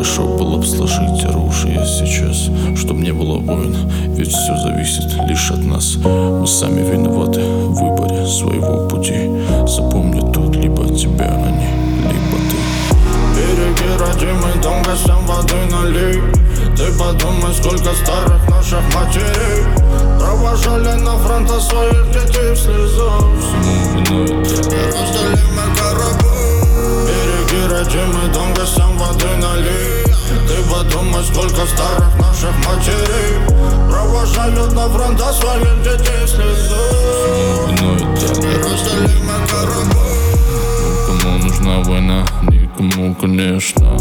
хорошо было б сложить оружие сейчас, чтоб не было войн, ведь все зависит лишь от нас. Мы сами виноваты в выборе своего пути. Запомни тут либо тебя они, либо ты. Береги родимый дом, гостям воды налей. Ты подумай, сколько старых наших матерей провожали на фронта своих детей в слезах. Всему виной Разделимый корабль. Береги родимый дом, гостям воды налей. Ты подумай, сколько старых наших матерей провожали на фронта своих детей в слезах. виной Разделимый корабль. Кому нужна война? Никому, конечно.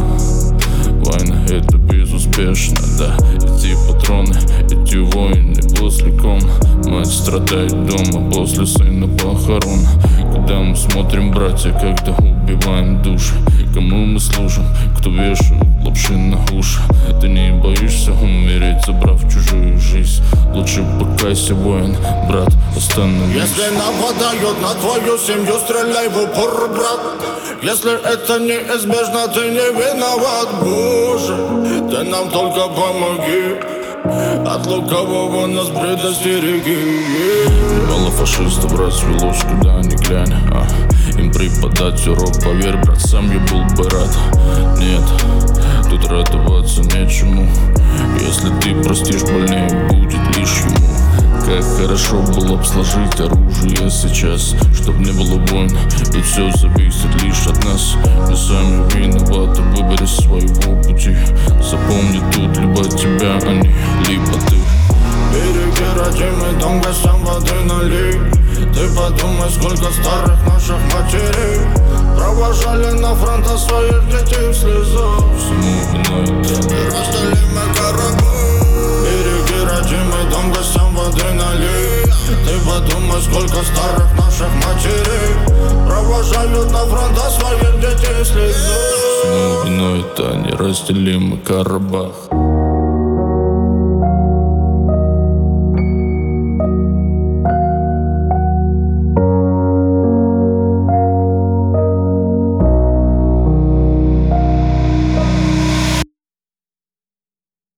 Война это безуспешно, да. Эти патроны, эти войны после ком. Мать страдает дома после сына похорон. Когда мы смотрим, братья, когда убиваем души. Кому мы служим, кто вешает лапши на уши. Ты не боишься умереть, забрав чужую жизнь. Лучше покайся, воин, брат, остановись. Если нападают на твою семью, стреляй в упор, брат. Если это неизбежно, ты не виноват, Боже. Ты нам только помоги, от лукавого нас предостереги. Мало фашистов развелось, куда ни глянь, им преподать урок, поверь, брат, сам я был бы рад. Нет, тут радоваться нечему. Если ты простишь, больнее будет лишь ему. Как хорошо было б сложить оружие сейчас, чтоб не было войн, ведь все зависит лишь от нас. Мы сами виноваты в выборе своего пути. Запомни тут либо тебя они, либо ты. Береги родимый дом, гостям воды налей. Ты подумай, сколько старых наших матерей провожали на фронта своих детей в слезах. Всему виной Разделимый корабль. Береги родимый дом, гостям воды налей. Ты подумай, сколько старых наших матерей провожали на фронта своих детей в слезах. Всему виной это неразделимый Карабах.